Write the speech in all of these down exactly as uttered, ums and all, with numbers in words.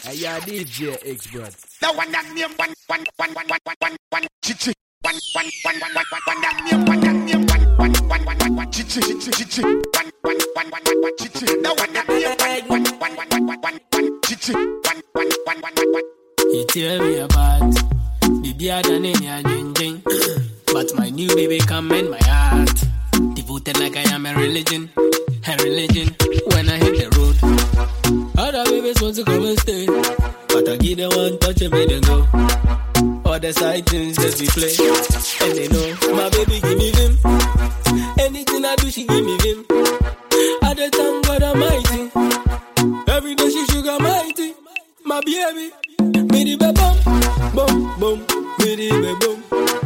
Hey, yeah, D J X-Brad. The one that name one, one, one, one, one, one, one, one, chichi. One, one, one, one, one, one, one, that name one, that name one, one, one, one, one, one, chichi, chichi, chichi. One, one, one, one, one, one, chichi. The one that name one, one, one, one, one, one, one, one, chichi. One, one, one, one, one, one. You tell me about the beer than any jing jing, but my new baby come in my heart. Devoted like I am a religion, a religion. When I hit the road, other babies want to come and stay, but I give them one touch and make them go. All the side things that we play, and they know my baby give me vim. Anything I do, she give me vim. At the time, God Almighty, every day she sugar mighty. My baby, me the be bum, bum, bum, me the be bum.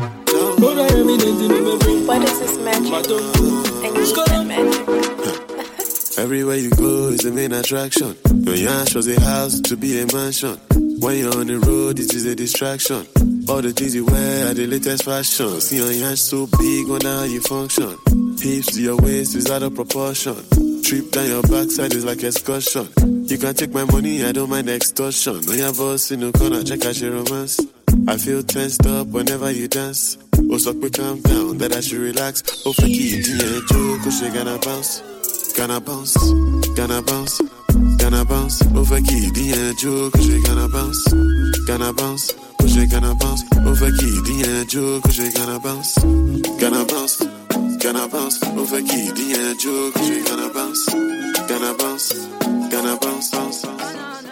What is this magic? And you that magic. Everywhere you go is the main attraction. Your yash was a house to be a mansion. When you're on the road, it is a distraction. All the things you wear are the latest fashion. See your yash so big, wonder how you function. Hips to your waist is out of proportion. Trip down your backside is like excursion. You can take my money, I don't mind extortion. When your boss in the corner, check out your romance. I feel tensed up whenever you dance. Oh, so quick, calm down, that I should relax. Oh, freaky, D J joke, cause she gonna bounce. Gonna bounce, gonna bounce, gonna bounce. Oh, freaky, D J joke, cause she gonna bounce. Gonna bounce, cause she gonna bounce. Oh, freaky, D J joke, cause she gonna bounce. Gonna bounce, gonna bounce. Oh, freaky, D J joke, cause she gonna bounce. Gonna bounce, gonna bounce, bounce, bounce.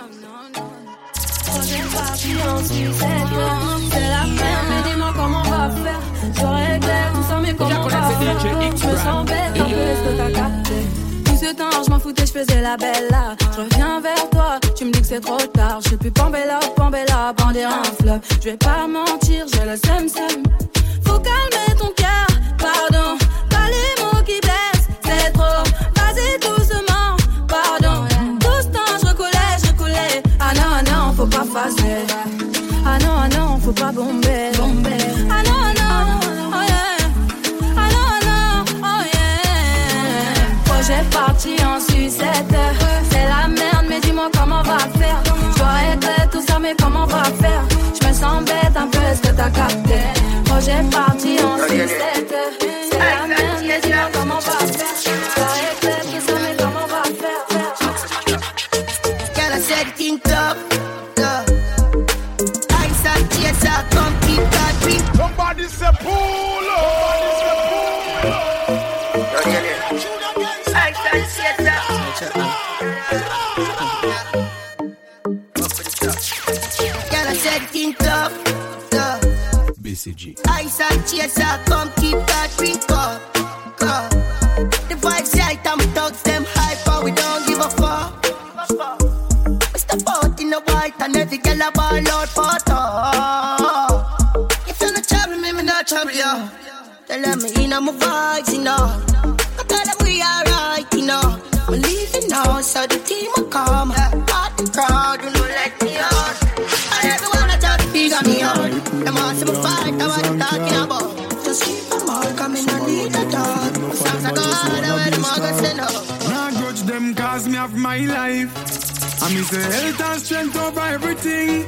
C'est la merde, mais dis-moi comment on va faire. Je réglais tout ça, mais comment on va faire. Je me sens bête, un peu, est-ce que t'as capté? Tout ce temps, je m'en foutais, je faisais la belle là. Je reviens vers toi, tu me dis que c'est trop tard. Je suis plus Pambella, Pambella, bander un fleuve. Je vais pas mentir, j'ai le seum-seum. Faut calmer ton cœur, pardon. Pas les mots qui blessent, c'est trop. Vas-y doucement, pardon. Tout ce temps, je recoulais, je recoulais. Ah non, ah non, faut pas passer. Ah non, ah non, faut pas bomber, bomber. Ah non, ah non, oh yeah. Ah non, ah non, oh yeah. Projet parti en sucette. C'est la merde, mais dis-moi comment on va faire. Je dois régler tout ça, mais comment on va faire? Je me sens bête un peu, est-ce que t'as capté? Projet parti en sucette. C'est la merde, mais dis-moi comment on va faire. Je dois régler tout ça, mais comment on va faire? Girl, I said it in top. Yes, I come keep that beat. Somebody say pull up. Somebody say pull up. I said yes, girl, I said it in top. B C G. I said yes, I come keep that drink up. The vibes right, I'm thugs, them hyper, we don't give a fuck. We step out in the white and every girl a ball out for talk. If you're not trouble me, me not trouble you. Tell them me in my vibes, you know. I tell them we alright, you know. We're leaving now, so the team will come. Part the crowd, you know, let me out. And everyone I try to figure me out. Them all see me fight, I'm what I'm talking about. Just keep them all coming and need the dog. Songs are gone, the way the mother send up. Nah grudge them cause me have my life. I miss the health and strength over everything.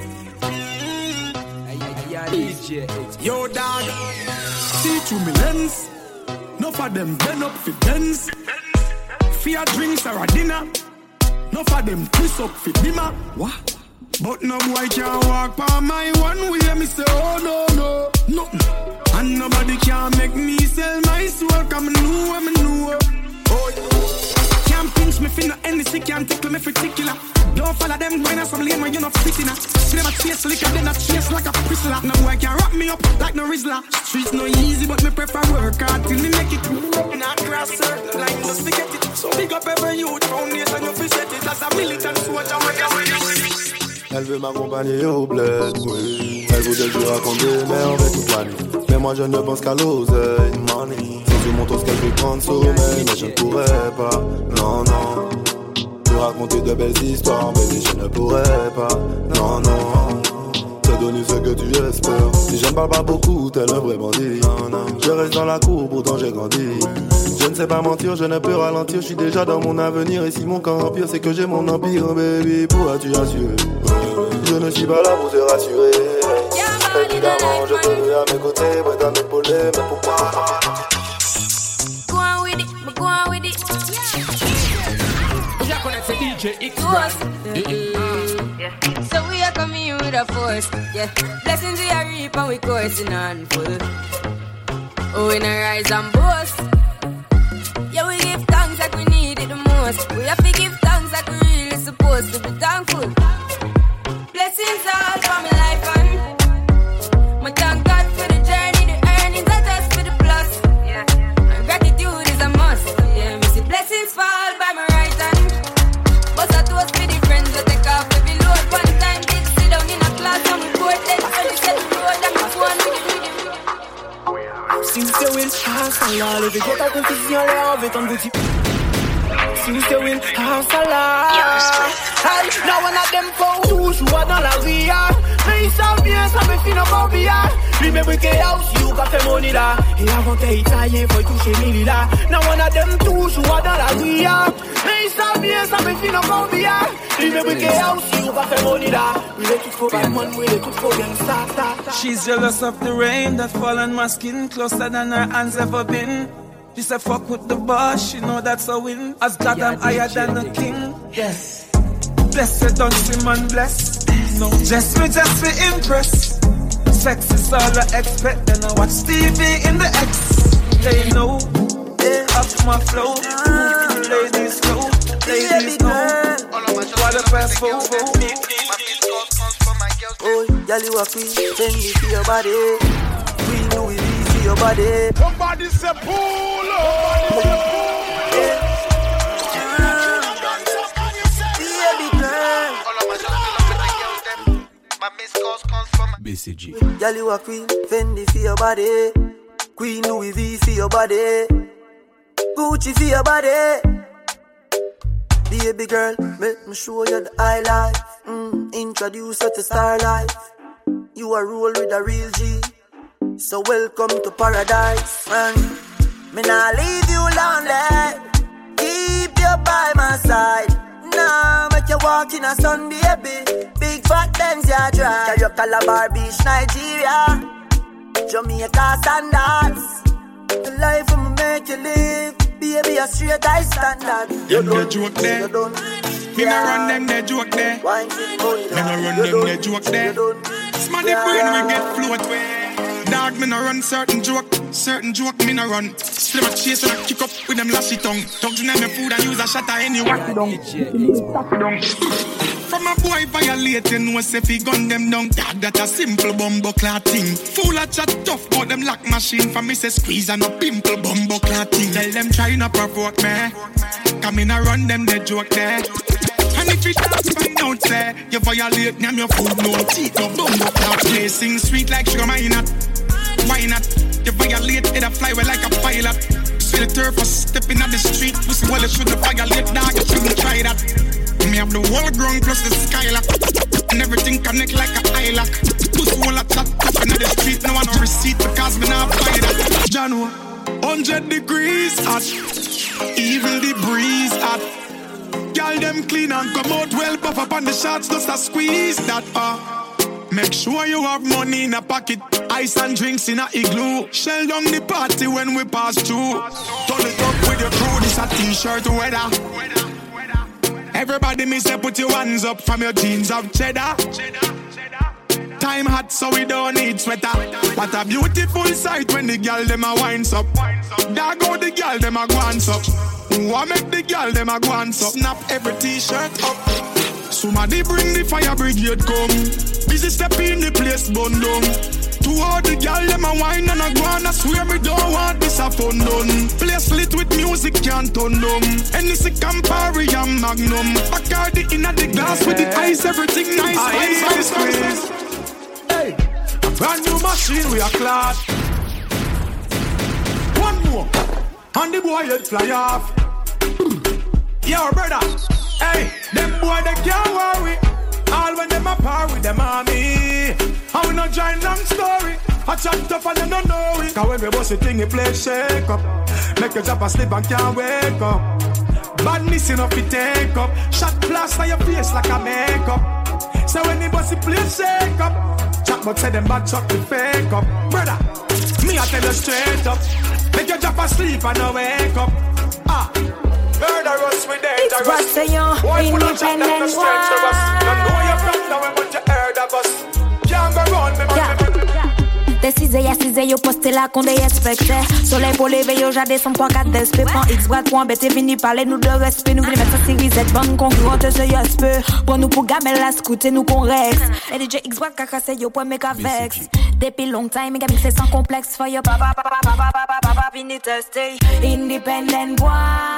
Yo dog, see through me lens. No for them bend up for dance. Fear drinks or a dinner. No for them twist up for dimmer. What? But no boy can walk by my one way. Me say oh no no nothing. And nobody can make me sell my soul. Cause me know what me know. Oh yeah. Can't pinch me finna anything, can't tickle me particular. Don't follow them going some lane when you're not fitting up. Never chase liquor, then I chase like a prisoner. No boy can wrap me up like no Rizzler. Streets no easy, but me prefer work hard till me make it. Not cross certain line, just to get it. So big up every youth foundation, you fi set it as a militant soldier. Elle veut m'accompagner au bled, oui. Elle voudrait que je raconte des merveilles toute la nuit. Mais moi je ne pense qu'à l'oseille, money. Si tu montres ce qu'elle veut prendre sommeil, mais je ne pourrais pas, non, non. Te raconter de belles histoires, mais je ne pourrais pas, non, non. Te donner ce que tu espères. Si je ne parle pas beaucoup, tel un vrai bandit. Je reste dans la cour, pourtant j'ai grandi. Je ne sais pas mentir, je ne peux ralentir. Je suis déjà dans mon avenir. Et si mon camp empire, c'est que j'ai mon empire. Baby, pourras-tu assurer? Je ne suis pas là pour te rassurer. Évidemment, je te veux à mes côtés, prêt à m'épauler. Mais pourquoi? Go on with it, go on with it. Yeah, connect to D J X. So we are coming with a force, yeah. Blessings we are reap and we coursing on full. Oh, we not rise and boast. Yeah, we give thanks like we need it the most. We have to give thanks like we really supposed to be thankful. Blessings all for my life and my thank God for the journey, the earnings are just for the plus. Yeah, and gratitude is a must. Yeah, me see blessings fall by my right hand. But I toast for the friends that take off every load. One time did sit down in a class and we board them. So we set the road and we go on with the rhythm. Since the wind has a lot, if you get a confusion, love it on the tip. Since the wind has a lot, now one of them fools who are not like we are. Mais ça vient, ça me finit pas bien. Lui me brique house, you got the money là. Et avant que italien, faut toucher mille là. Now one of them fools who are not like we are. Mais ça vient, ça me finit pas bien. Lui me brique house, you got the money là. We let it go back one, we let it go again, start, start. She's jealous of the rain that fall on my skin, closer than her hands ever been. She said fuck with the boss, she know that's a win. As God yeah, I'm higher than the king. Yes. Blessed don't see man bless. No, just me, just me impress. Sex is all I expect. Then I watch T V in the X. They know, they up my flow. Ladies go, ladies know. What a fast food. Oh, girl, you a queen, send me to your body. Queen Louis V for your body. Somebody say pull up. B C G. Girl, you a queen, Fendi for your body. Queen Louis V for your body. Gucci for your body. Baby girl, make me show you the high life. Mm, introduce you to star life. You a roll with a real G. So welcome to paradise. And me nah leave you lonely. Keep you by my side. Nah, make you walk in a sun, baby. Big fat Benz, ya drive. Carry your Calabar Beach, Nigeria. Jamaica standards. The life I'ma make you live. Baby, a straight high standard. You know the joke there. Me no run them, they joke there. Me no run them, they joke there. Smarty brain, we get float way. Dog, me no run certain joke. Certain joke, me no run. Slim a chase and a kick up with them lashy tongue. Dogs in them food and use a shatter anyway. From a boy violate, you know, say fi gun them down. Dog, that a simple bumbo clat thing. Full of chat tough, but them lock machine. For me say squeeze and no pimple bumbo clat thing. Tell them try not provoke me. Come in and run them, they joke there. And if it does find out, say, you violate, name your food, no teeth, no bumbo clat. Play sing sweet like sugar, why not? Why not? You violate, it a fly well like a pilot. See the turf for stepping on the street. Pussy well, it should have violate, dog, you shouldn't try that. Me have the wall ground plus the skylock. And everything connect like a eye lock. Pussy wall a chat up in the street. No one no receipt because me not buy that. Jano, one hundred degrees hot. Even the breeze hot. Girl them clean and come out well. Puff up on the shots just a squeeze that uh. Make sure you have money in a pocket. Ice and drinks in a igloo. Shell down the party when we pass through. Turn it up with your crew. This a t-shirt weather. Everybody me say put your hands up from your jeans of cheddar. Time hot so we don't need sweater. What a beautiful sight when the girl them a winds up. There go the girl them a guans up. Who make the girl them a guans up. Snap every t-shirt up. Somebody bring the fire brigade come. Busy step in the place bun down. To all the girl them a wine and a go on. I swear me don't want this a fun done. Place lit with music can't turn them. Hennessy Campari and Magnum. Bacardi in a the glass with the ice. Everything nice, ice, ice, ice, ice. Hey, a brand new machine we are clad. One more, and the boy head fly off. Yo brother, hey, them boy they can't worry. All when them a par with them army. I chat tough and you don't know it. Cause when we bust the thing, it play shake up. Make you drop asleep and can't wake up. Badness enough to take up. Shot blast on your face like a makeup. So when the bust the play shake up. Chat but say them bad chuck the fake up. Brother, me I tell you straight up. Make you drop asleep and no wake up. Ah, murderous with dangerous. It's Bastillon, independent one. You know you're from now but you heard of us. Can't go round me, man. Des six à six yo posté là qu'on des respectait. Soleil pour lever yo j'ai descend trois quatre d'esprit. Prends X brad pour embêter vini parler nous de respect. Nous voulons mettre ça série Z bonne concurrente ce yes peu. Pour nous pour gamel la scouter nous qu'on rex. Et D J X brad caca c'est yo pour make a vex. Depuis long time me c'est sans complexe. For yo papa papa papa papa papa vini tester. Independent boy.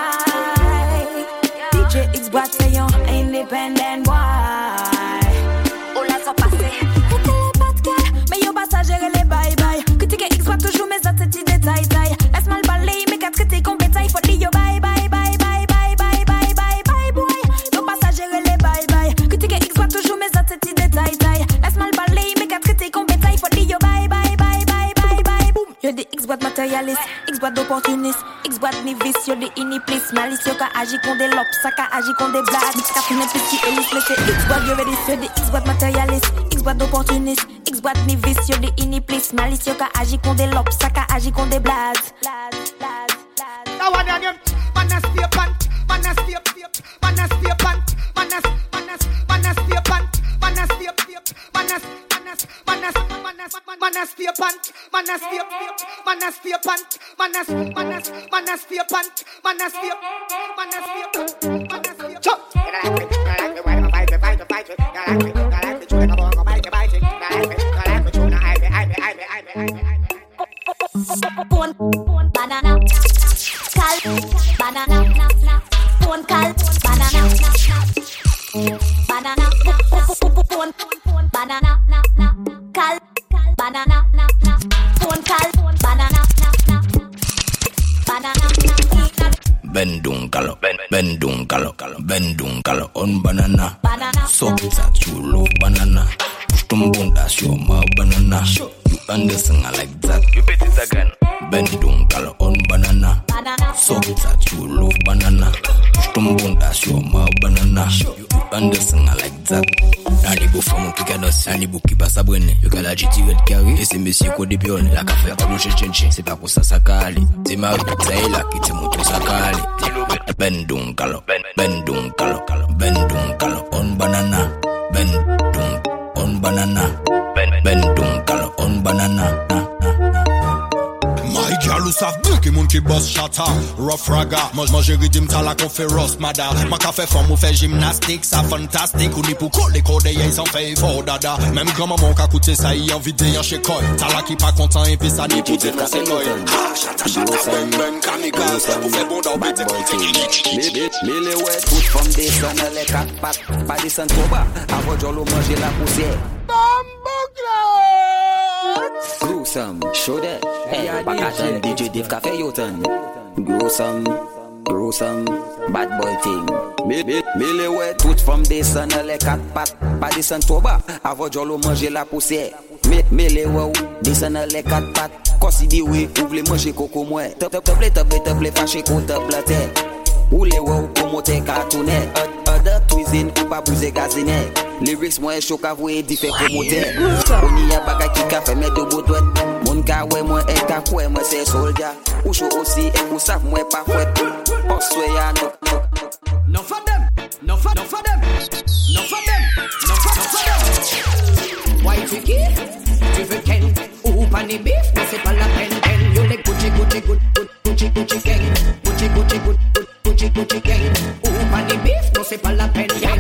D J X brad c'est yo independent boy. Oh là ça passé. Mais yo pas ça gérer les bye bye. Que tu X soit toujours mes attitudes détails taille. Laisse-moi le balai, mais qu'à traiter qu'on bétail. Faut dire yo bye bye bye bye bye bye bye bye bye boy. Yo pas ça gérer les bye bye. Que tu X soit toujours mes attitudes détails taille. Laisse-moi le balai, mais qu'à traiter qu'on bétail. Faut dire yo bye bye bye bye bye bye boom. Yo des X boîte matérialiste, X boîte d'opportuniste, X boîte nivis, yo des iniplis. Malice yo ka agi qu'on des lopes, ça ka agi qu'on des blagues. Mix ka fine petit élite, mais c'est X boîte yo ready. Yo des X boîte matérialiste, X boîte d'opportuniste. X-boîte ni vicieux, des iniplis, malicieux, qu'a agi qu'on des lopes, ça qu'a agi qu'on des blagues. Now one of them, man a stay pant, man a stay pant, man a stay pant, man a man a man a stay pant, man a stay man a man a man a man a man a stay pant, man a stay man a stay pant, man a man a man a stay pant, man a stay man a stay man a stay. Chop. Pon, banana, cal, banana, pon, cal, banana, banana, pon, banana, cal, banana, pon, cal, banana, banana. Bendung kalo, ben, bendung kalo, kalo, bendung kalo on banana. Banana. So that you love banana. Tumbung that's your mouth banana. You understand I like that. You bet it again. Bendung kalo on banana. Banana. So that you love banana. Tumbung that's your mouth banana. You understand I like that. Nani bo famo ki kanos, nani bo ki pasa brene. Yo ka la jiti red carry, et c'est monsieur ko de pione. La ka faire comme chez chenche, c'est pas pour ça ça cali. C'est ma ça est là qui te montre ça cali. Bendung kalo, bendung kalo, bendung kalo on banana. Bendung on banana. Bendung kalo on banana. My girl who savent bien que mon qui boss chata. Rough raga, moi j'ai ridim ta la qu'on fait roast mada. Ma café femme ou fait gymnastique, ça fantastique. Ou ni pour coller code y'a s'en fait fort dada. Même grand-maman qu'a coûté ça y envie de y'en chez Koi. Ta la qui pas content et puis ça n'y pour dire c'est Koi. Ah, chata chata ben ben kamikaze. Ou fait bon dans bête et Mille ouais, tout from des sons les quatre pattes. Pas des sons trop bas, avant de l'eau manger la poussière. Gruesome, show that. Hey, back at them, D J Dave Cafe Yotan. Gruesome, gruesome, bad boy thing. Mille ouais, tout from des sons les quatre pattes. Pas des sons trop bas, avant de l'eau manger la poussière. Mille ouais, des sons les quatre pattes. Considère oui, ouvre les manger coco moi. Top top top les top les top les fâché contre planter. Ou les wow, comme t'es cartonné. Other cuisine, ou pas bouger gaziner. Lyrics, moi, chaud qu'à vous et diffé comme on y a bagay qui ka fait mettre de beau doigt. Mon ka ouais, moi, et ka quoi, moi, c'est soldat. Ou chaud aussi, et vous savez, moi, pas fouette. Post soya, no, no. No for them, no for, no for them, no for them, no for, no for them. White Vicky, tu veux ken, ou pani beef, mais c'est pas la peine, ken. Yo les Gucci, Gucci, Gucci, Gucci, Gucci, gang. Gucci, Gucci, Gucci, Gucci, Gucci, gang. Ou pani beef, non c'est pas la peine, ken.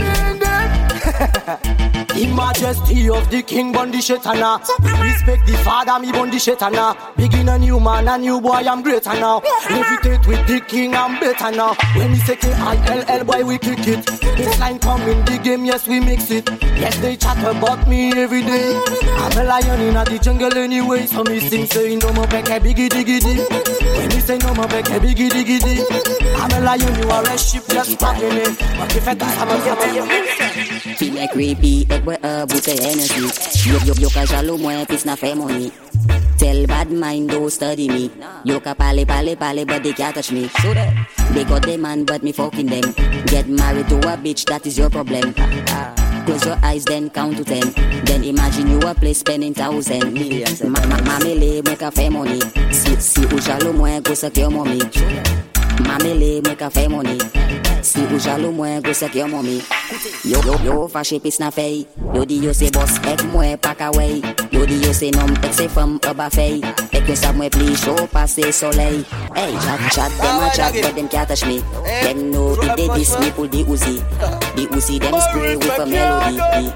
In majesty of the king, Bondi Shetana. Respect the father, me Bondi Shetana. Begin a new man, a new boy, I'm greater now. Levitate with the king, I'm better now. When we say K I L L, boy, we kick it. This line come in the game, yes, we mix it. Yes, they chat about me every day. I'm a lion in the jungle anyway, so me sing, say, no more back a biggie diggity. When we say no more back a biggie diggity. I'm a lion, you are a ship, just fucking it. But if I got some of your Feel like creepy, ek boy a bouteille energy. Yo yo yo ka jaloux moi pis na fait money. Tell bad mind don't study me. Yo ka pale pale pale but they can't touch me. They got them man but me fucking them. Get married to a bitch, that is your problem. Close your eyes then count to ten. Then imagine you a place spending thousand millions. Ma ma mamele moi ka fait money. Si si ou jaloux moi go secure mommy. Mamele moi ka fait money. Si ou jaloux moi go secure mommy. Yo yo yo fâché pis na fey. Yo di yo se boss ek moi pa ka way. Yo di yo se nom ek se femme a ba fey. Ek yo sa moi pli chaud passer soleil. Hey chat chat dem a chat but them can't touch me. Them know if they diss me pull the Uzi. The Uzi them spray with a melody.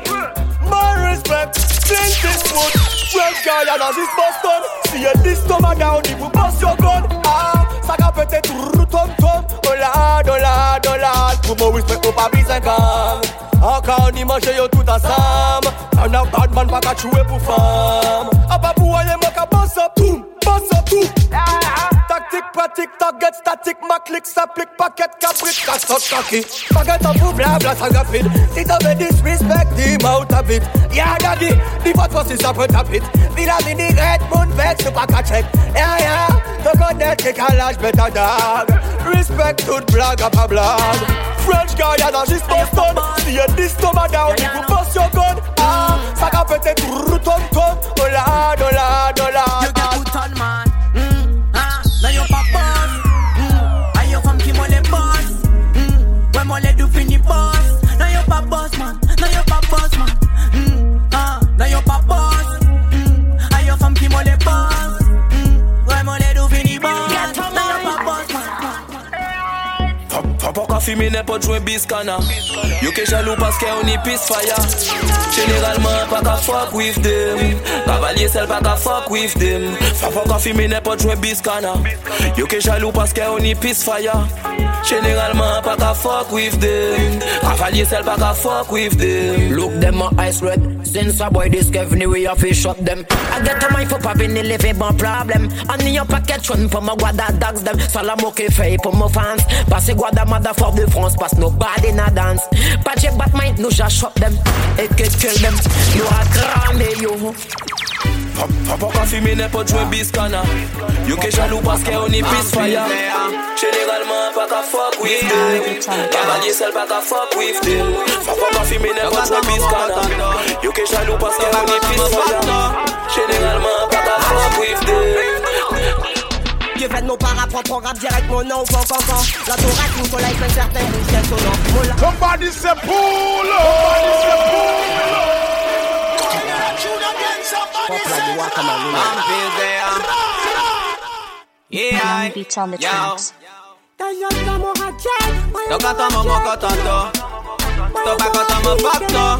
My respect, clean this foot. Well, guy, and as it's Boston, see you this stomach down, if you bust your gun. Ah, saga pete turru tom tom. Oh lad, oh lad, oh lad. Tout mon respect au pas bis un gang. Encore ni manger yo tout ensemble. Un a bad man pas qu'à jouer pour femme. A pas pour aller moi qu'à boss up tout, boss up tout. Tactique, pratique, target, statique, ma clique, s'applique, paquet, caprice, casse, cocky. Paquet en pour blabla, ça rapide. Si t'avais disrespect, dis-moi où t'habites. Yeah, daddy, dis pas toi si ça peut t'habiter. Villa mini, red moon, vex, c'est pas qu'à check. Yeah, yeah, te connais, t'es calage, bêta dog. Respect, toute blague, à pas blague. French guy, y'a dans juste Boston. Si y'a dix tomates down, il faut boss your gun. Ah, ça va peut-être tout tom tom. Oh lad, oh lad, oh lad. You get put on, man. Now you pas boss, mm. Are you from qui moi les boss, mm. Ouais moi les deux fini boss. Now you pas boss man, now you pas boss man, mm. Ah, now you pas boss, mm. Are you from qui moi les boss, mm. Ouais moi les deux fini boss. Now you pas boss man. Faut pas qu'à fumer n'importe jouer biscana. Yo que jaloux parce qu'on y pisse fire. Généralement pas qu'à fuck with them. Cavalier seul pas qu'à fuck with them. Faut pas qu'à fumer n'importe jouer biscana. Yo que jaloux parce qu'on y pisse fire. Généralement pas qu'à fuck with them. Cavalier seul pas qu'à fuck with them. Look them my eyes red. Since a boy this Kevin we have to shot them. I get to my foot popping the living bon problem. And in your packet run pour my guada dogs them. Salam ok fait pour my fans. Passe guada mother for de France. Passe nobody na dance. Pas j'ai bat mind nous just shot them. Et que kill them. You are cramé yo. Faut pas qu'à fumer n'importe jouer biscana. Yo que jaloux parce qu'on y pisse fire. Généralement pas qu'à fuck with them. Cavalier seul pas qu'à fuck with them. Faut pas qu'à fumer n'importe jouer biscana. Yo que jaloux parce qu'on y pisse fire. Généralement pas qu'à fuck with them. Je fais de nos parapropres, programme direct mon nom au cancan. La thorax, une soleil, un certain bouge, quel sonore. Somebody say pull up. Somebody say pull up. Young beats on the tracks. Toca toma moco tonto. Toca toma facto.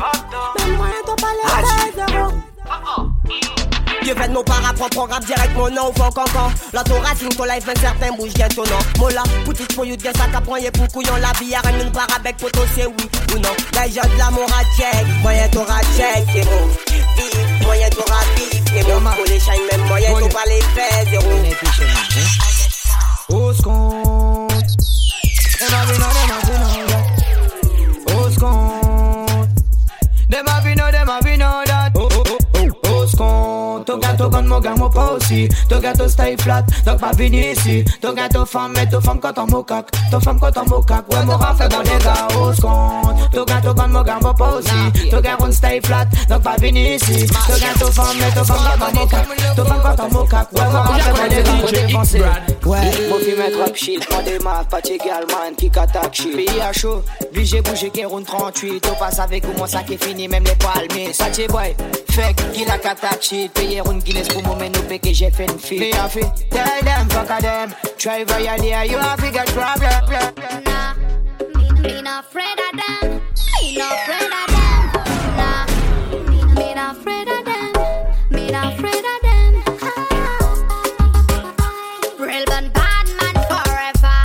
Je fais de nos parapropres, programme direct mon nom au cancan. La thorax, une soleil, un certain bouge, quel sonore. Mola, petite pour you, sac à point, y'a pour couillon. La vie, arrête une part avec photo, c'est oui ou non. Déjà de l'amour à check, moyen t'aura check, c'est bon. Moyen t'aura vite, c'est bon. Pour les shine, même moyen t'aura pas les faits, zéro. Au secours. Dem a vi know, dem a vi know that. Au secours. Dem a vi know, dem a vi know that. Oh oh oh oh. Au secours. Ton gâteau quand mon gars mon pas aussi. Ton gâteau stay flat, donc pas venir ici. Ton gâteau femme, mais ton femme quand on mocac. Ton femme quand on mocac. Ouais mon rafle dans les gars. Au secours. Ton gâteau quand mon gars mon pas aussi. Ton gâteau stay flat, donc pas venir ici. Ton gâteau femme, mais ton femme quand on mocac. Ton femme quand on mocac. Ouais mon rafle dans les gars. Ouais, mon film est trop shit. Prends des maths, pas également qui attaque shit. Pays à chaud, obligé bouger qui roule trente-huit. Tout passe avec ou mon sac est fini, même les palmiers. Ça t'es boy, fake, qui la attaque shit. Payer une Guinness pour moi, mais nous que j'ai fait une fille. Mais en fait, tell them, fuck a them. Try violate, you have to get problem. Nah, me not afraid of them. Me not afraid of them. Nah, me not afraid of them. Me not afraid of them. Real gun bad man forever.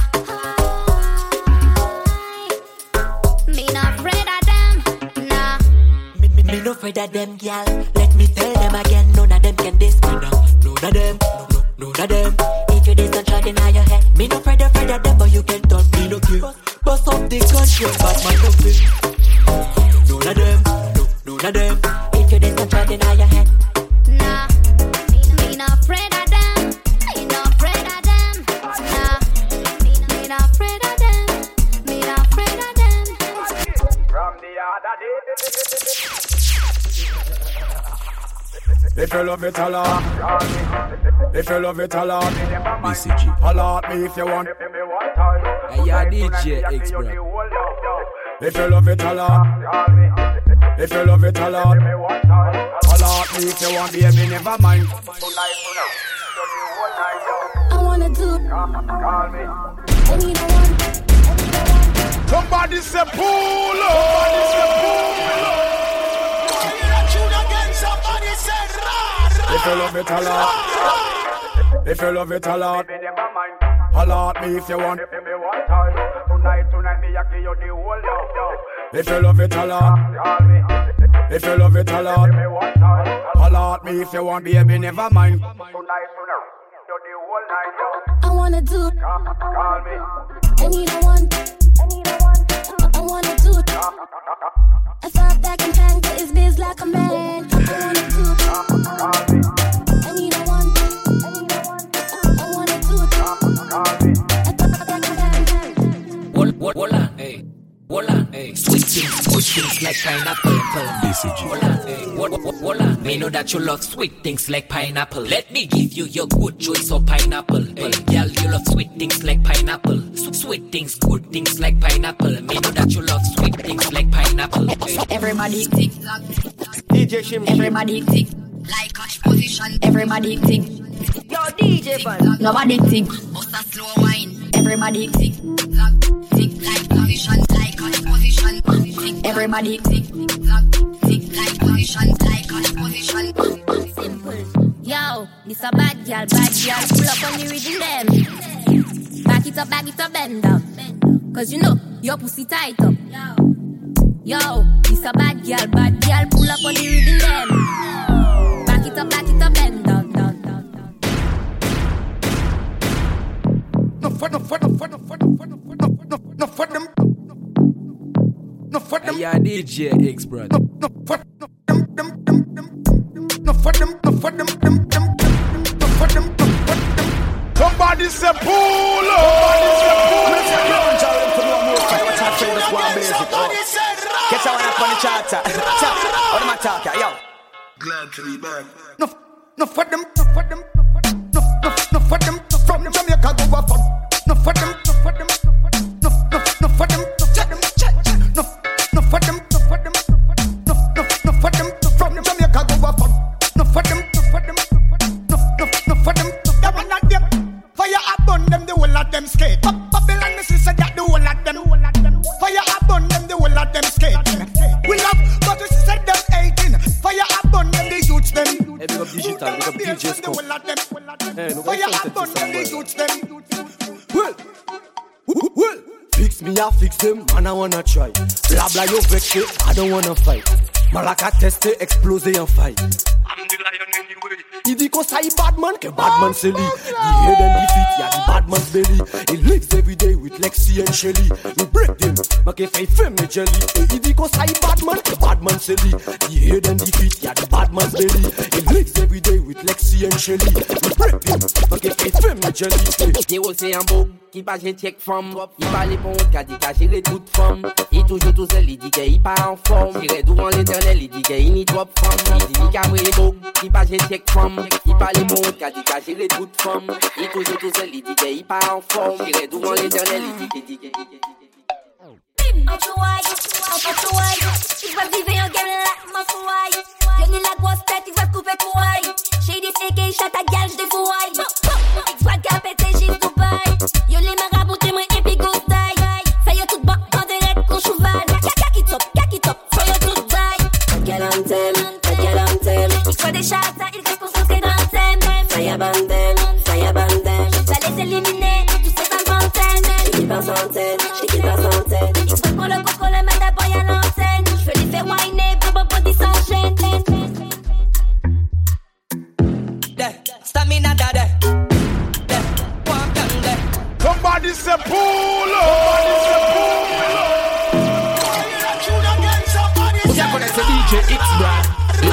Me not afraid of them. Nah. Me, me, me not afraid of them, girl. Let me tell them again, none of them can diss me now. None of them, no, no, none of them. If you diss, don't try deny your head. Me not afraid, afraid of them, but you can touch me no care. Bust up the country, bad man no fear. of them, no, none of them. If you did not try to deny your head. Nah, me not afraid of them. Me not afraid of them. Nah, me not afraid of them. Me not afraid of them. From the other day. If you love it a lot, if you love it a lot, B C G. a lot me if you want. Hey, ya D J X-Brad. If you love it a lot, if you love it a lot, a lot me if you want, baby, never mind. I wanna do. Call me. I need a one. Somebody say pull up. Somebody say pull up. If you love it a lot, if you love it a lot, a lot me if you want. Tonight, tonight me I give you the whole love. If you love it a lot, if you love it a lot, a lot me if you want, baby, never mind. Tonight, tonight, you the whole night. I wanna do. Call me. I need a one. I need a one. I wanna do. I thought that can hang, but it's biz like a man. I wanna do. I need a one. I need a one. I wanna do. I thought that can hang. Wall, wall, wall, hey, wall, hey. Sweet things, good things like pineapple. B C G. Wall, hey, wall, wall, wall. Me know that you love sweet things like pineapple. Let me give you your good choice of pineapple. Hey, girl, you love sweet things like pineapple. Sweet things, good things like pineapple. Me know that you love sweet things like pineapple. Hey. Everybody tick tock, D J Shim. Everybody tick like catch position. Everybody tick. Yo D J Van. Nobody tick. Bust a slow wine. Everybody tick tock, tick like position, like catch position. Tick. Everybody tick tock, tick like position, like catch position. Simple. Yo, this a bad girl, bad girl. Pull up on the rhythm them. Back it up, back it up, bend up. Cause you know, your pussy tight up. Yo, this a bad girl, bad girl. Pull up on the rhythm them. Back it up, back it up, bend up, down, down, down. No for, no for, no for, no for, no for, no for, no for, no for them. No for them. Hey, ya D J X-Brad. No, no for them, them, them, them, them. No for them, no for them, them, them, them. No for them, no for them. Somebody say pull up. Somebody say pull up. Get your one up on the charter. What am I talking? Yo. Glad to be back. No, no for them, no for them, no for them, no, no, no for them. From Jamaica go a fun. No for them, no for them, no for them, no, no, no for them, no for them, no, no for them, no for them, no, no, no for them. From Jamaica go a fun. No for them, no for them, no, no, no for them. That one not them. Fire upon them, the whole of them skate. Babylon, me say that the whole of them. Fire upon them, the whole of them skate. We love, but we said them eighteen. Fire upon them, the youths them. Hey, big up digital, big up D J Scope. Hey, look Fire at upon them, the youths them. Well, well, fix me, I fix them, man, I wanna try. Blah blah, you vex shit, I don't wanna fight. Malaka teste, explose and fight. I'm the lion anyway. Il dit qu'on s'aille bad man, que bad man c'est lui. The head and the feet, yeah, the bad man's belly. He lives every day with Lexi and Shelly. We break them, make fait femme me jelly. Et il dit qu'on s'aille bad man, que bad man c'est lui. The head and the feet, yeah, the bad man's belly. He lives every day with Lexi and Shelly. We break them, make fait femme me jelly. T'es aussi un beau, qui pas j'ai check from. Il parle pour un cas, il cache les toutes femmes. Il toujours tout seul, il dit qu'il pas en forme. Il devant l'éternel, il dit qu'il n'y trop femme. Il dit qu'il a pris beau, qui pas j'ai check from. Il parle pour un cas, il cache les toutes femmes. Il toujours tout seul, il dit qu'il pas en forme. Il devant l'éternel, il dit qu'il dit qu'il dit qu'il. Anchoaille, anchoaille, il va vivre en game là, ma fouaille. Y'en a la grosse tête, il va couper couaille. J'ai des féquets, il chante à gage des fouailles. X-Brad a pété, j'ai Dubaï. Y'en les marabouts, t'aimerais épique ghost taille. Ça y est tout bas, quand t'es raide, qu'on chouval. Kaki top, kaki top, ça y est tout taille. Quel anthem, quel anthem. X-Brad des chats, il reste concentré dans le thème. Ça y est bandem, ça y est bandem. Ça laisse éliminer tous ces cinquantaines. J'équipe en centaines, j'équipe en centaines. X-Brad prend le contrôle, le met d'abord à l'antenne. J'veux les faire whiner. J X Brad.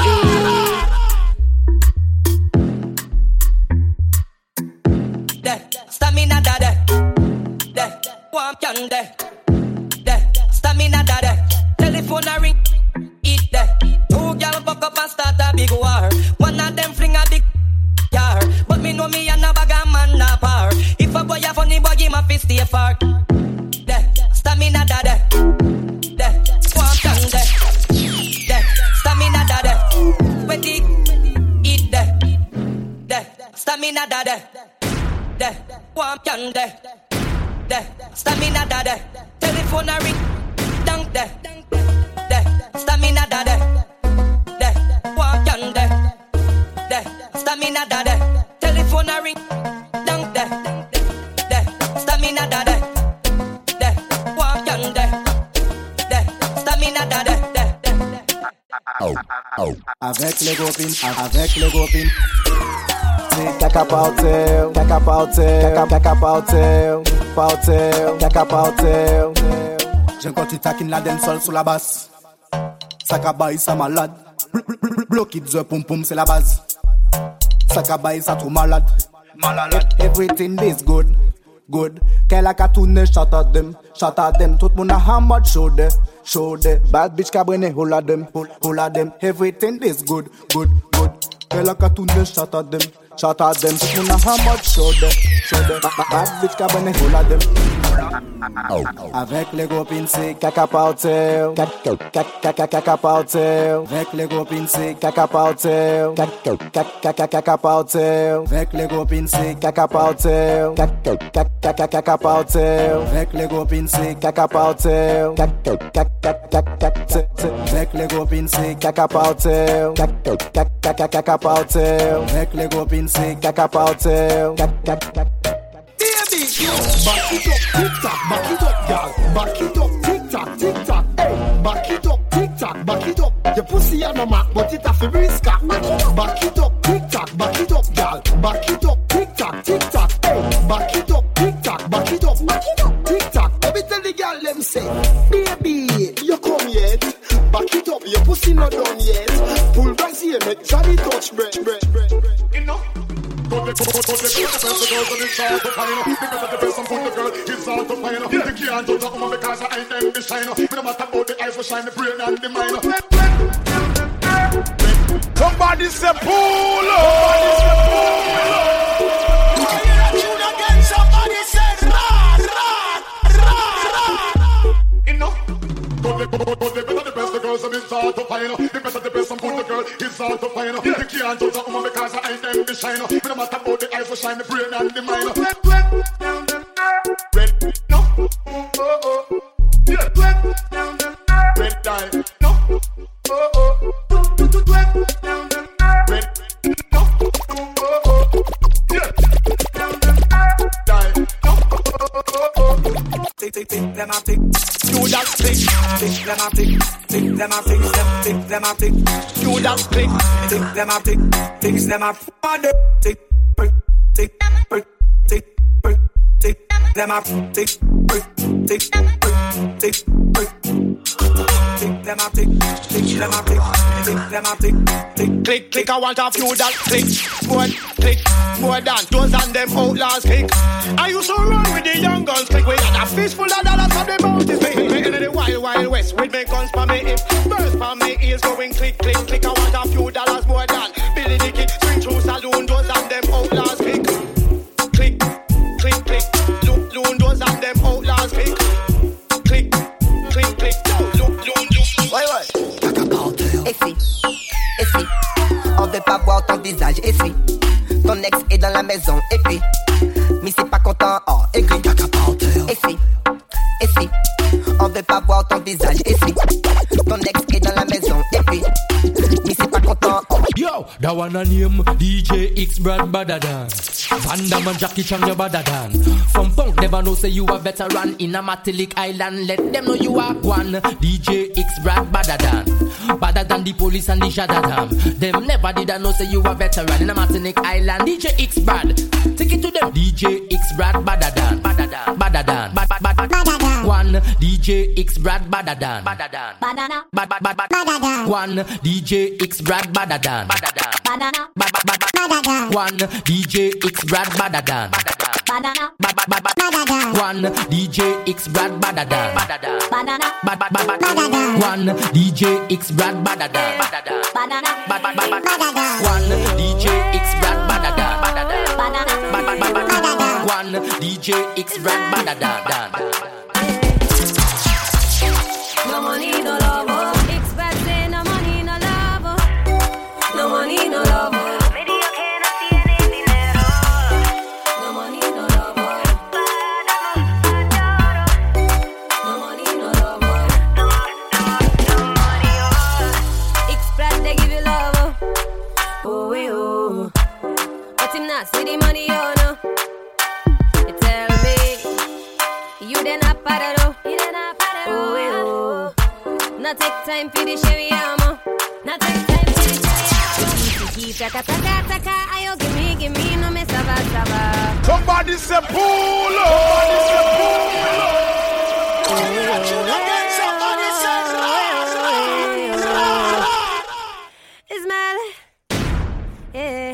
De, stamina da de, de, one can de, de, stamina da de. Telephone a ring, eat de. Two gyal buck up and start a big war. One of them fling a big car, but me know me and a bag a man na par. If a boy a funny boy, him a fi stay far. De, stamina da de, de, one can de, de, stamina da de. When the eat de, de, stamina da de. De, one can de, de, stamina da de. Telephone a ring, dang de, de, stamina da de, de, one can de, de, stamina da de. Telephone a ring, dang de, de, stamina da de, de, one can de, de, stamina da de, de, de. Avec les copines, avec les copines. Caca pautel, caca pautel, caca pautel, pautel, caca pautel. J'aime quand tu taquines la dancehall sous la basse. Sakabaï ça malade. Block it the pum pum c'est la base. Sakabaï ça trop malade. Malade. Everything is good, good. Qu'elle a qu'à tourner, shout at them, shout at them. Tout moun a hammer show de, show de. Bad bitch cabrene, hola them, hola them. Everything is good, good, good. Qu'elle a qu'à tourner, shout at them. Shout out them, tout moun a hammer, show them, show them. Bad bitch cabane, hola them. Avec les copines c'est caca pautel, caca caca caca pautel. Avec les copines c'est caca pautel, caca caca caca pautel. Avec les copines c'est caca pautel, caca caca caca pautel. Avec les copines c'est caca pautel, caca caca caca. Avec les copines c'est caca pautel, caca caca caca pautel. Avec les copines c'est caca pautel, caca caca. Baby, back it up, tick tock, back it up, girl. Back it up, tick tock, tick tock. Hey, back it up, tick tock, back it up. Your pussy a no mark, but it a fi brisk up. Back it up, tick tock, back it up, girl. Back it up, tick tock, tick tock. Hey, back it up, tick tock, back it up, back it up, tick tock. Let me tell the girl them say, baby, you come yet? Back it up, your pussy not done yet. Pull back here, make Johnny touch bread, bread, bread. You know. Go the go go go the girls and it's all to find out. Because of the best and put the girl, it's all to find out. You can't judge a woman because I ain't them the shine. We don't matter about the eyes, we shine the brain and the mind. Somebody say pull up. Somebody say pull up. Again, somebody say rah rah rah rah. You know. Go the go go go the better the best the girls and it's all to find out. The better the best and put the girl, it's all to find out. You can't judge a woman because I ain't them the shine. We don't matter about the eyes, we shine the brain and the mind. Red, no, oh oh, yeah, red dye, no, oh oh, red, no, oh oh, yeah, dye, no, oh oh. Tick tick tick, them a tick, you that tick, tick them a tick, tick them a tick, tick them a tick, you that tick, tick them a tick, tick them a father, tick, tick, tick, tick, tick, them a tick, tick, tick, tick, tick, tick them a tick, tick them a tick, tick them a tick, tick, click, click. I want a few that click, more, click, more than those and them outlaws click. I used to run with the young guns click. We got a fist full of dollars on the mountains. Me, me in the wild, wild west with me guns for me hip, burst for me ears going click, click, click. I want a few dollars more than Billy Dicky, swing through saloon doors and them outlaws click, click, click, click. Loon doors and them outlaws click, click, click, click. Loon, loon, loon. Ouais, ouais. Et si, et si, on veut pas voir ton visage. Et si, ton ex est dans la maison. Et puis, mais c'est pas content. Oh, écrit. Et si, et si, on veut pas voir ton visage. Et si, ton ex est dans la maison. Et puis, mais c'est pas content. Oh. Yo, that one a name D J X Brad Badadan. Van Damme and Jackie Chan, you Badadan. From punk never know say you a veteran in a Matilic Island. Let them know you are one. D J X Brad Badadan. Badadan the police and the Shadadam. Them never did I know say you a veteran in a Matilic Island. D J X Brad. Take it to them. D J X Brad Badadan. Badadan. Badadan. Bad, bad, bad, Badadan. One One D J X Brad Badadan. Badadan. Banana. Bad bad bad bad. Badadan. One D J X Brad Badadan. Badadan. Banana. Bad bad bad bad. Badadan. One D J X Brad Badadan. Banana. Bad bad bad bad. Badadan. One D J X Brad Badadan. Badadan. Banana. Bad bad bad bad. Badadan. One D J X Brad Badadan. Badadan. Banana. Bad bad bad bad. Badadan. One D J X Brad Badadan. Badadan. Banana. Bad bad bad bad. Badadan. One D J X Brad Badadan. No money, no love. Expecting no money, no love. No money, no love. No money, no love. No money, no love. Expect they give you love. Oh, eh, oh. But him not see the money, oh no. You tell me you then not part of though. You then not part of oh, eh, oh. Not take time for the sherry armor. Not take time for the sherry armor. Keep taka taka taka. Ayo give me, give me no me sava sava. Somebody say pull up. Somebody say pull up. Ismail, yeah.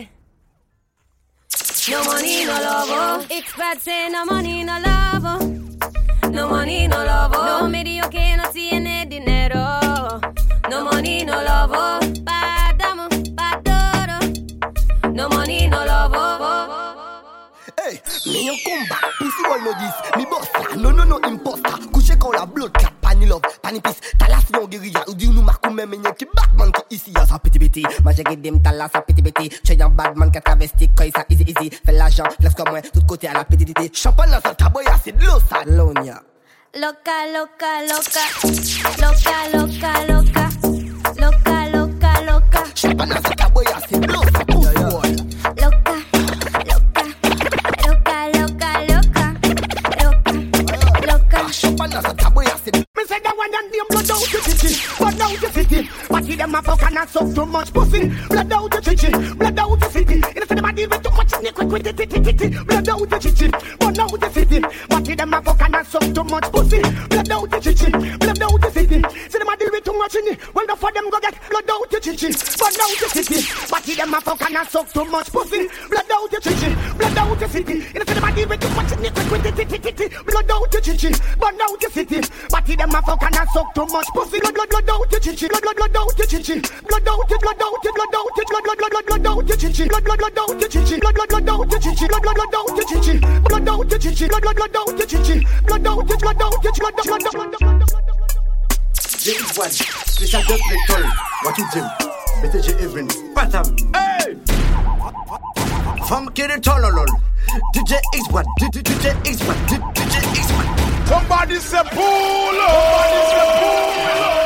No money, no love. Expert say no money, no love. No money, no love. No mediocre, no tiene dinero. No money, no love. Padamo, padoro. No money, no love. Hey, me yo combat, pussy all know this. Me boss la, no no no imposter. Couché quand la blood clot, pani love, pani peace. Talas yon guérilla, ou di nou makou men menye ki Batman ki ici ya sa petit petit. Ma j'ai dem talas sa petit petit. Che yon badman qui a travesti, quand ça easy easy. Fais l'argent, flex comme moi, tout côté à la petitité. Champagne dans sa taboya, c'est de l'eau ça, l'onia. Loca, loca, loca. Loca, loca, loca. Loca, loca, loca. Champagne dans sa taboya, c'est de l'eau ça, pussy boy. Loca, loca. Loca, loca, loca. Loca, loca. Champagne dans sa taboya, c'est de l'eau. Me say that one and them blood out the city, blood out the city. But see them a fuck and a suck too much pussy. Blood out the city, blood out the city. You say them a deal with too much snake quick with the titty titty. Blood out the city, blood out the city. But see them a fuck and a suck too much pussy. Blood out the city, blood out the city. See them a deal with too much in it. Well, the for them go get blood out the city, blood out the city. But see them a fuck and a suck too much pussy. Blood out the city, blood out the city. You say them a deal with too much snake quick with the titty titty. Blood out the city, blood out the city. But see them a fuck and a suck too much pussy. Blood, blood, blood out the chichi. Blood, blood, blood out the chichi. Blood out the, blood out the, blood out the, blood, blood, blood, blood, blood out the chichi. Blood, blood, blood out the chichi. Blood, blood, blood out the chichi. Blood, blood, blood out the chichi. Blood out the chichi. Blood, blood, blood out the chichi. Blood out the, blood out the, blood, blood, blood, blood. James One, spécial Dub Lectol. What you do? B T G Evans, Batam. Hey! Funky the Tololol. D J X one, D J X one, D J X one. Somebody say pull up. Somebody say pull up.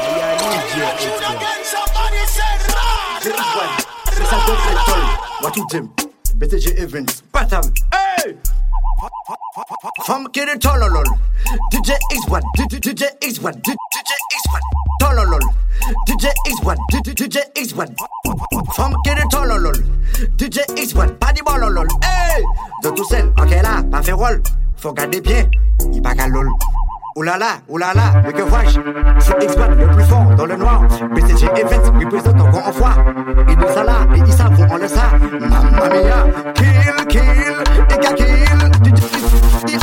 Somebody say run. James One, spécial Dub Lectol. What you do? B T G Evans, Batam. Hey! Funky the Tololol. D J X one, D J X one, D J X one. Tololol. D J X one, D J X one. Funky the Tololol. D J X one, pas du bololol. Hey! De tout seul, ok là, pas fait rôle. Faut garder bien, il pas qu'à lol. Oulala, oulala, mais que vois-je? C'est X one le plus fort dans le noir. B T G Events représente encore en foi. Et nous ça là, et ils savent, on le sait. Mamma mia, kill, kill, et qu'à kill. D J X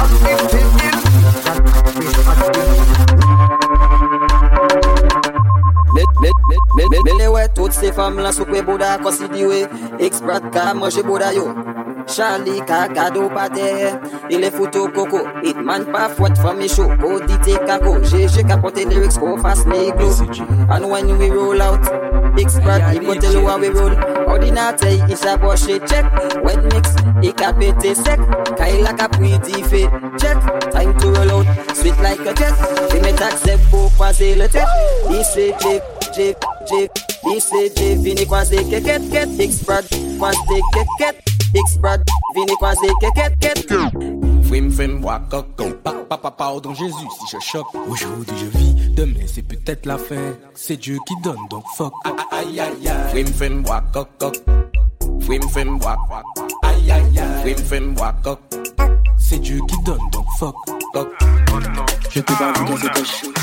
Mele ouais, toutes ces femmes là sous quoi Bouddha considéré Exprat ka manger Bouddha yo Charlie ka gado pa terre il est photo coco Hitman pa fouette famille show Odité kako G G ka porte lyrics ko fast negro And when we roll out Exprat il pote lo we roll Ordinateur il s'aboche check Wet mix il ka pété sec Kaila ka pretty fait check Time to roll out Sweet like a jet Il met accept pour croiser le tête Il se jip jip jip Il se jip Vini croiser keket ket Exprat croiser keket Exprat Vini croiser keket ket Frim frim waka go pa pa pa pardon Jésus si je choque Aujourd'hui je vis Demain c'est peut-être la fin C'est Dieu qui donne donc fuck Aïe aïe aïe Frim frim waka go Frim frim waka Aïe aïe aïe Frim frim waka C'est Dieu qui donne donc fuck Oh non Je t'ai pas vu casser ta chute.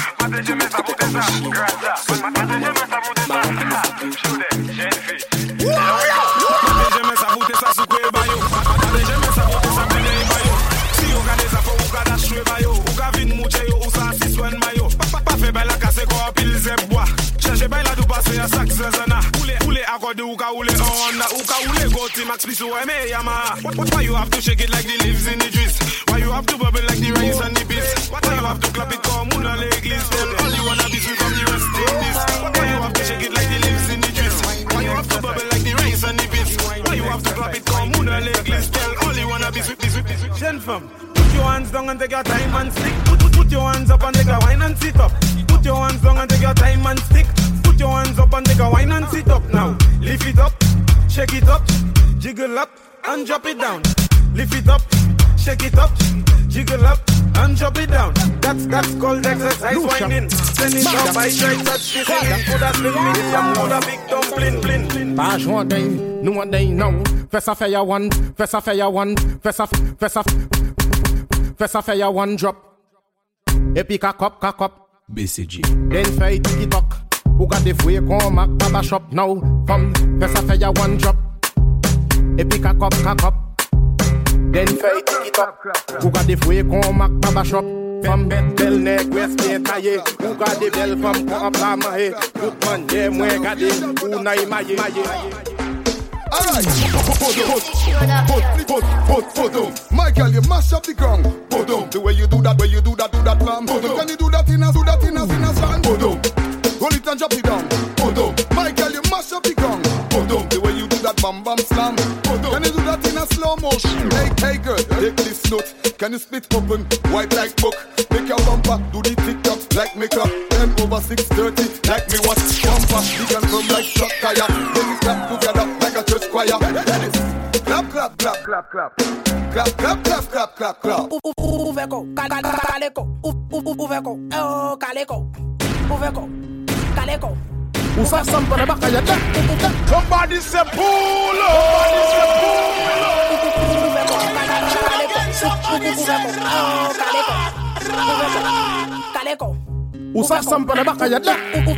Cherche bay la du passe a sac zazana. Oule oule akode ou ka oule on ou ka oule go to max piso e me yama. Why you have to shake it like the leaves in the trees? Why you have to bubble like the rains and the beats? Why you have to clap it comme on l'église? All you wanna be from the West Indies. Why you have to shake it like the leaves in the trees? Why you have to bubble like the rains and the beats? Why you have to clap it comme on l'église? All you wanna be sweet, be sweet, be sweet. Jeune femme, put your hands down and take your time and stick. Put, put, put your hands up and take a wine and sit up. Put your hands down and take your time and stick. Put your hands up and take a wine and sit up now. Lift it up, shake it up, jiggle up and drop it down. Lift it up, shake it up, jiggle up and drop it down. That's that's called exercise whining. Send it up, I try touch this thing. Put that little mini some put a big dumpling, blin, blin. Pas one day, no one day now. Fais ça fait ya one, fais ça fait ya one, fais ça, fais ça, fais ça fait ya one drop. Et puis cock up, cock up. B C G. Then fais tiki-tok. Who got the free come back baba shop now? From first I ya one drop. Epic a cup, cock up. Then fay tiki top. Who got the free come back baba shop? From bell neck west near taille. Who got the bell from Papa Mahe? Good man, yeah, mwen gade. Who na imaye maye. Alright, put, put, put, put, put, my girl, you mash up the ground. Put up the way you do that, way you do that, do that, plan. Put up, can you do that in a, do that in a, in a song? Put up. Roll it and drop it down. Podo. My girl, you mash up the ground. Podo. The way you do that bam bam slam. Podo. Can you do that in a slow motion? Hey, hey girl, take this note. Can you split open, white like book? Make your bumper, do the tick tock like makeup. Ten over six thirty, like me watch bumper. You can come like truck tire. Then you clap together like a church choir. Clap, clap, clap, clap, clap. Clap, clap, clap, clap, clap, clap. Uveco, caleco, uveco, oh caleco, uveco. Caleco. Usa sampa na baka ya. Somebody say pull up. Caleco. Usa sampa na baka ya.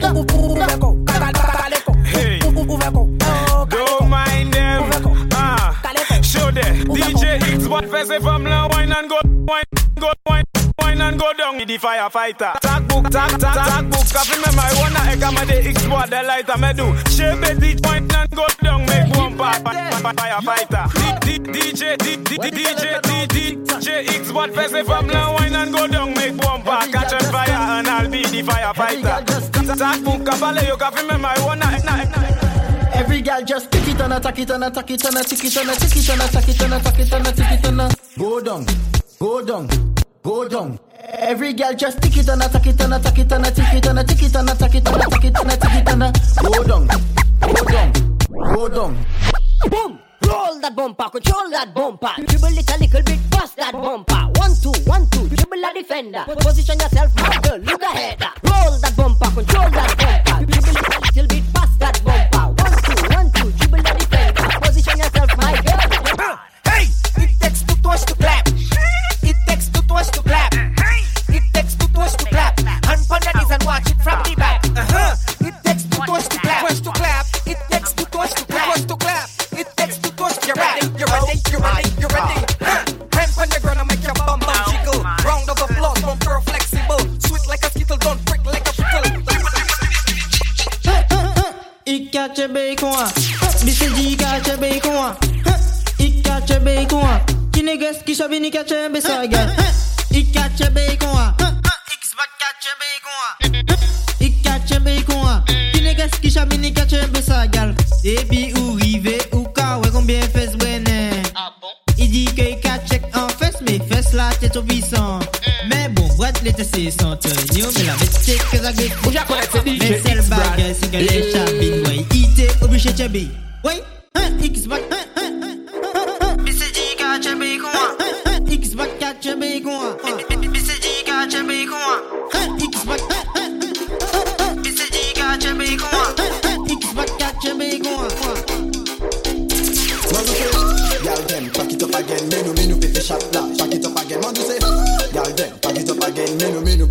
Hey. Don't mind them. Ah. Show them. D J X what face from la wine and go wine go wine. Wine and go down with the firefighter. Tag book, tag, tag, tag book. I remember I wanna egg on my day export the light I me do. Shape it, wine and go down, make one part firefighter. D J, D J, D J X what face from la wine and go down, make one part catch on fire and I'll be the firefighter. Tag book, I follow you. I remember I wanna egg on. Every girl just tick it and attack it and attack it and attack it and attack it and attack it and attack it and attack it and go down, go down. Go down. Every girl just tick it and attack it and attack it and attack it and attack it and attack it and attack it and attack it and go down. Go down. Go down. Boom. Roll that bumper, control that bumper. Dribble it a little bit, bust that bumper. One, two, one, two, dribble a defender. Position yourself, my girl, look ahead. Roll that bumper, control that bumper. Dribble it a little bit, bust that bumper. One, two, one, two, dribble a defender. Position yourself, my girl. Hey, it takes two toes to clap. It takes two toes to clap. It takes two toes to clap. Hand on the knees and watch it from the back. Uh-huh. It takes two toes to clap. Toes to clap. It takes two toes to clap. Toes to clap. It takes two toes to clap. You're ready, you're ready, you're ready, you're ready. Huh. Hands on the ground and make your bum bum jiggle. Round of applause, bumper flexible. Sweet like a skittle, don't break like a pickle. Ik catch a bacon. B C G catch a bacon. Ik catch a bacon. Kinegas qui chavini catch a besaga. Ik catch a bacon. X back catch a bacon. Ik catch a bacon. Kinegas qui chavini catch a besaga. Depuis où rive ou ka ouais combien fesse bonne. Ah bon? Il dit que il catch en fesse mais fesse la tête au puissant. Mais bon, boîte les tesser sont tenus mais la bête que ça guette. Vous connaissez c'est D J mais c'est le bagage c'est que les chabines ouais. Il était obligé de chaber. Ouais. X back. B C G catch a bacon. X back catch a bacon. B C G catch a bacon. X back. B C G catch a bacon. X back catch a bacon. Y'all them, pack it up again, menu menu baby shot that. Pack it up again, man, you say. Y'all them, pack it up again, menu menu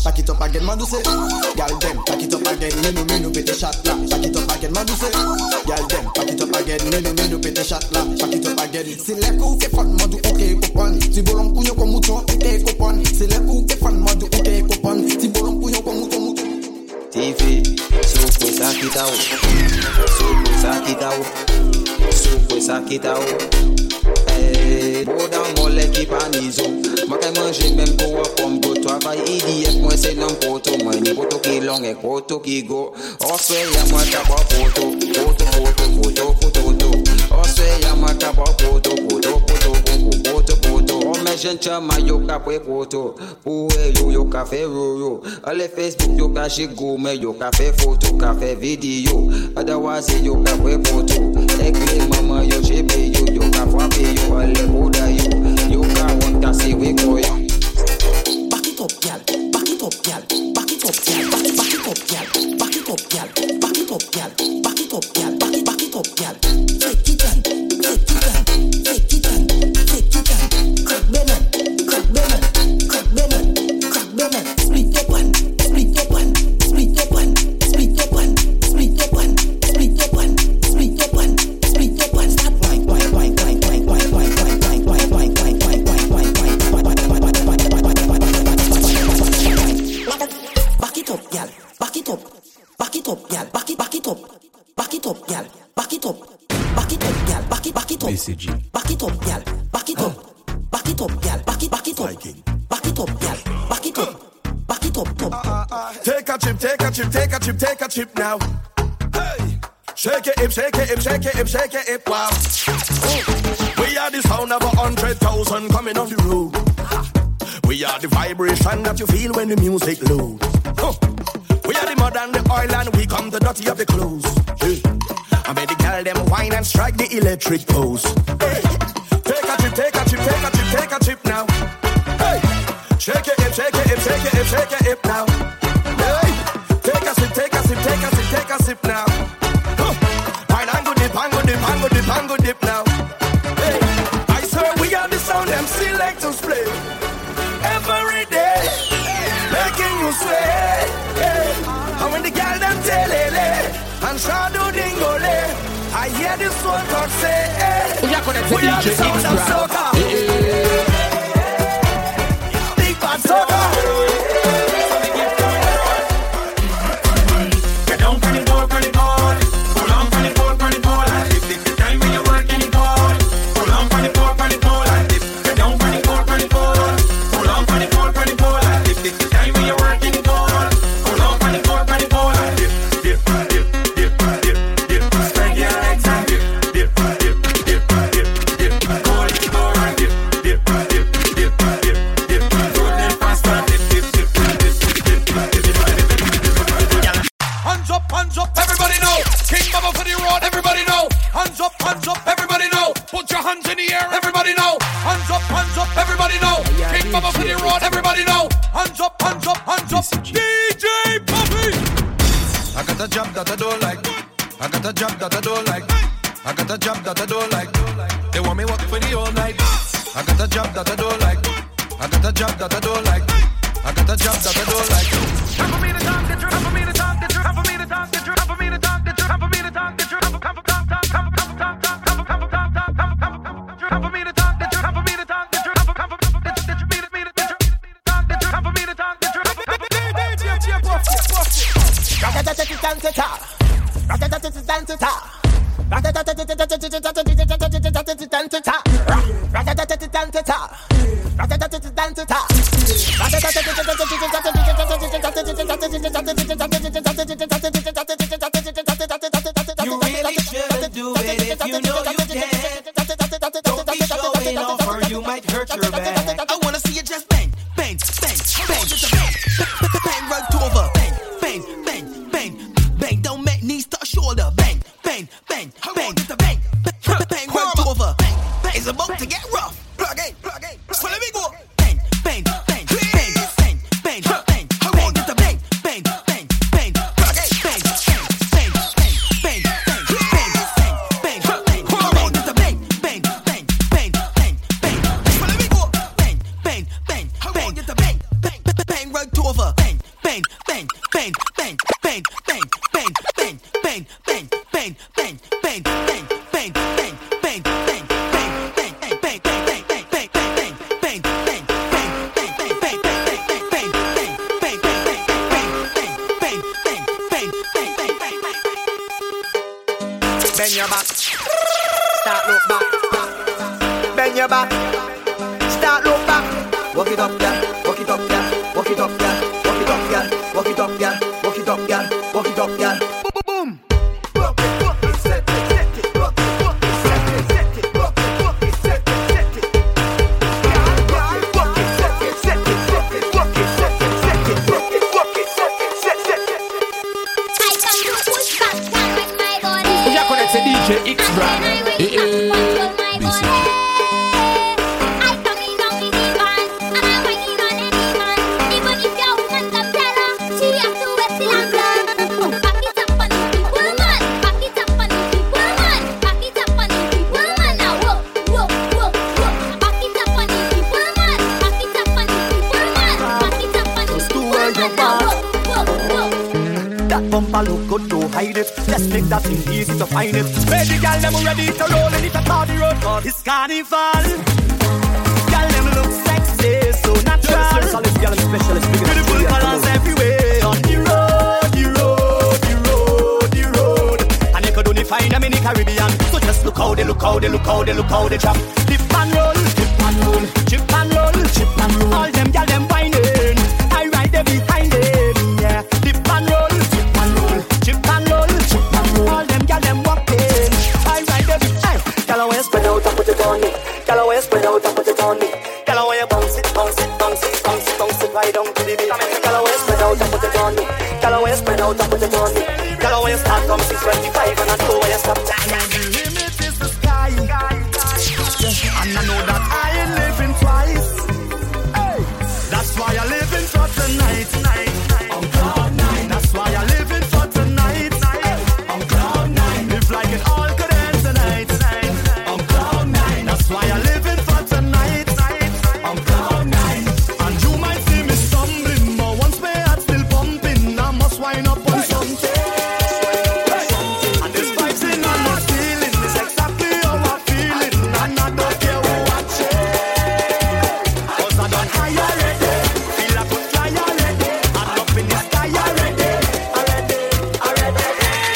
back it up again, man do say. Girl them, back it up again, me no me no pete shot la. Back it up again, man do say. Girl them, back it up again, me no me no pete shot la. Back it up again. Si le kou ke fan, man do okay kopon. Si bolon kunyo ko mouton, okay kopon. Si le kou ke fan, man do okay kopon. Si bolon kunyo ko mouton mouton. T V, soupe sa kita ou, soupe sa kita ou, soupe sa kita ou. Eh, beau dans mon l'équipe à nison. Moi qui mange même pour comme go travail I D F moi c'est non poto moi ni poto qui long et poto qui go. On se ya moi taba poto, poto poto poto poto. On se ya moi taba poto, poto poto poto poto. On met jeune chama yo capé poto, pour yo yo café roro. Allez Facebook yo caché go mais yo café photo, café vidéo. Otherwise yo capé poto. Écrit maman yo chébe yo yo café yo allez boda yo. Yo ka want to see we go yo. Back it up, gal. Back it up, gal. Back it up, gal. Back it up, gal. Back it up, gal. Back it up, gal. Back it up, gal. Back it, back it up, gal. Take it on, take it on, take it on, take it on. Crack benon, crack benon, crack benon, crack benon. Split your pan, split your pan, split your pan, split your pan, split your pan, split your pan, split your pan, split your pan. Start wine, wine, wine, wine, wine, wine, wine, wine, wine, wine, wine, wine, wine, wine, wine, wine. Back it up, gal. Back it up. Back it up, gal. Back it, back it up. Back it up, gal. Back it up. Back it up, gal. Back it, back it up. B C G. Back it up, gal. Back it up. Back it up, gal. Back it, back it up. Back it up, gal. Back it up. Back it up, up. Take a chip, take a chip, take a chip, take a chip now. Hey, shake it, hip, shake it, hip, shake it, hip, shake it, hip. Wow. We are the sound of a hundred thousand coming off the road. We are the vibration that you feel when the music loads. Huh. We are the mud and the oil and we come the dirty of the clothes. Hey. I made the girl them wine and strike the electric pose. Hey. Take a chip, take a chip, take a chip, take a chip now. Hey. Shake it, hip, shake it, hip, shake it, hip, shake it, hip now. Hey. Take a sip, take a sip, take a sip, take a sip now. Huh. Wine and go dip, and go dip, and go dip, and go dip now. Hey. I swear we are the sound them selectors play. Every day, making you sway. Hey. And when the girl them tell it, and shadow dingole, I hear this one God say, hey. We are the sound of soca. Big bad soca. Get down on the ball, on the ball. Pull on on the ball, on the ball. If the time when you work in the ball, pull on on the ball, on the ball. Get down on the ball, on the ball. Pull on on the ball, on the ball. If the time when you work in the ball, pull on on the ball, on the ball. Dip, dip, dip, dip, dip, dip. Spread your legs and dip, dip, dip, dip, dip, dip. Go in the ball and dip, dip, dip, dip, dip, dip. Go them faster, dip, dip, dip, dip, dip, dip, dip, dip. Hands up, hands up, everybody know. King Bubba for the road, everybody know. Hands up, hands up, everybody know. Put your hands in the air, everybody know. Hands up, hands up, everybody know. King Bubba for the road, everybody know. Hands up, hands up, hands up. D J Puffy. I got a job that I don't like. I got a job that I don't like. I got a job that I don't like. They want me work for the whole night. I got a job that I don't like. I got a job that I don't like. I got a job that I don't like. Time for me to talk, get you. Time for me to talk, get you. Time for me to talk, get you. Time for me to talk, get you. Time for me to talk, get you. Time for talk, talk, talk, come for talk, talk, talk, come for come for talk, talk, come for come for come for. Time for me to talk, get you. Time for me to talk, get you. Time for come for come for get you. Get you me to me to get you. Talk, get you. Time for me to talk, get you. Time for come for D J J Puff, Puff. Ra-ta-ta-ta-ta-ta-ta. Ra-ta-ta-ta-ta-ta-ta. Ra-ta-ta-ta-ta-ta-ta. Ra-ta-ta-ta-ta-ta-ta. Ra-ta-ta-ta-ta-ta-ta. You really should do it if you know you can. Don't be showing off or you might hurt your back. I wanna see you just bang, bang, bang, bang, just a bang, bang, bang, right over, bang, bang, bang, bang, bang, don't make knees touch shoulder, bang, bang, bang, bang, just a bang, bang, bang, right over, bang, bang, it's about to get rough. Plug in, plug in, so let me go. Bang, bang, bang, bang, bang, bang, bang, bang, just a bang, bang, bang, bang, bang, plug in, bang, Bend your back. Start look back. Bend your back. Start look back. Walk it up, girl. Walk it up, girl. Walk it up, girl. Walk it up, girl. Walk it up, girl. Walk it up, girl. Walk it up, girl. Boom, boom. Walk it, walk it, set it, set it. Walk it, walk it, set it, set it. Walk it, walk it, set it, set it. Walk it, set it, set it, set it. Walk it, set it, set it. Walk it, walk it, set it, set it. I come to push back down with my body. We are connected D J X brand. Eh eh. B C G. Bumper look good, don't hide it. Let's make that thing easy to find it. Baby girl, them ready to roll and it's a party road, cause it's carnival. Girl, them look sexy, so natural. Specialist, girl, specialist. Beautiful colors everywhere. On the road, the road, the road, the road. And you could only find them in the Caribbean. So just look how they look how they look how they look how they drop. Dip and roll, dip and roll, chip and roll, chip and roll. All them girl, them whining. I ride them behind them, yeah. Dip and roll. Spread out and put it on me. Girl, I spread out and put it on me. Girl, I you bounce it, bounce it, bounce it, bounce it, bounce it right down to the beat. Girl, I spread out and put it on me. Girl, I spread out and put it on me. Girl, I start from six twenty-five and I go where you stop. And the limit is the sky. And I know that I ain't living twice. Hey, that's why I live in for tonight. On cloud nine. That's why I live in for tonight. On cloud nine. Live like it all could end tonight. That's why I live in for tonight. I'm cloud nine. And you might see me stumbling, but once my heart still pumping, I must wind up on something. And this vibes in and my feeling is exactly how I'm feeling. And I don't care who watch it. Cause I done high already. Feel I could fly already. I'm up in the sky already. Already, already.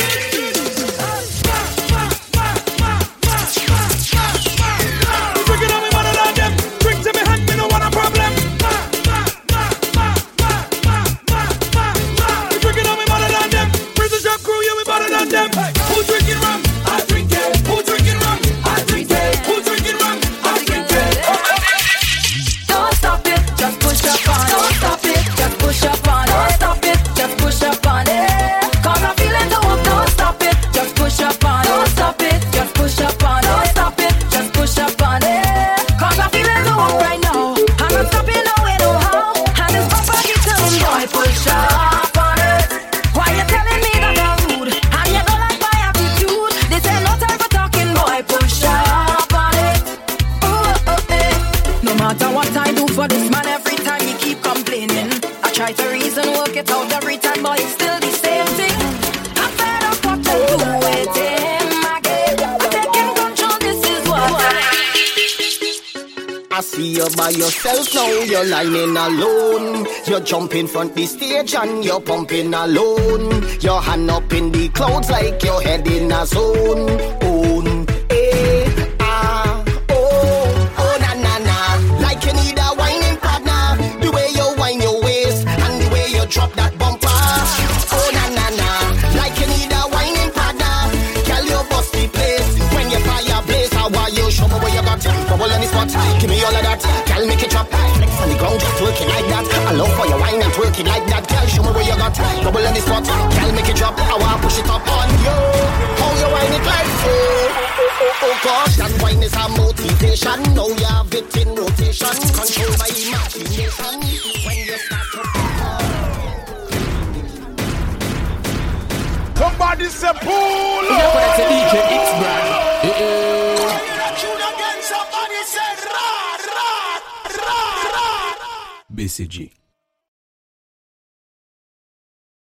Who's drinking rum? I drink it. Who's drinking rum? I drink it. Who's drinking rum? I drink it. Don't stop it, just push up on it. Don't stop it, just push up on it. Don't stop it, just push up on it. Cause I'm feeling the hook. Don't stop it, just push up on it. Don't stop it, just push up on it. Don't stop it, just push up on it. Cause I'm feeling the hook right now. I'm not stopping no way, no how. And this bumper keep telling boy, push up on it. Why you telling me that I'm rude? And you don't like my attitude. This ain't no time for talking, boy, push up on it. Ooh, oh, eh. No matter what I do for this man, every time he keep complaining. I try to reason, work it out every time, but it's still the same thing. I'm fed up what to do with him again. I'm taking control, this is what I see you by yourself now, you're lying alone. You're jumping front the stage and you're pumping alone. Your hand up in the clouds like your head in a zone. Own, eh, ah, oh, oh, na, na, na. Like you need a whining partner. The way you whine your waist and the way you drop that bumper. Oh, na, na, na. Like you need a whining partner. Girl, you bust the place. When you fire blaze, how are you? Show me where you got bubble on the spot. Give me all of that. Girl, make it drop. Flex on the ground, just twerking like that. I love for your wine and twerking like that. Girl, show me where you got bubble on the spot. Girl, make it drop. I want to push it up on you. How you wine it like so? Oh, oh, oh gosh, that wine is a motivation. Now you have it in rotation. Control my imagination. When you start to somebody say pull up. Yeah, but it's a D J X brand. Eh eh. Somebody say ra ra ra ra. B C G.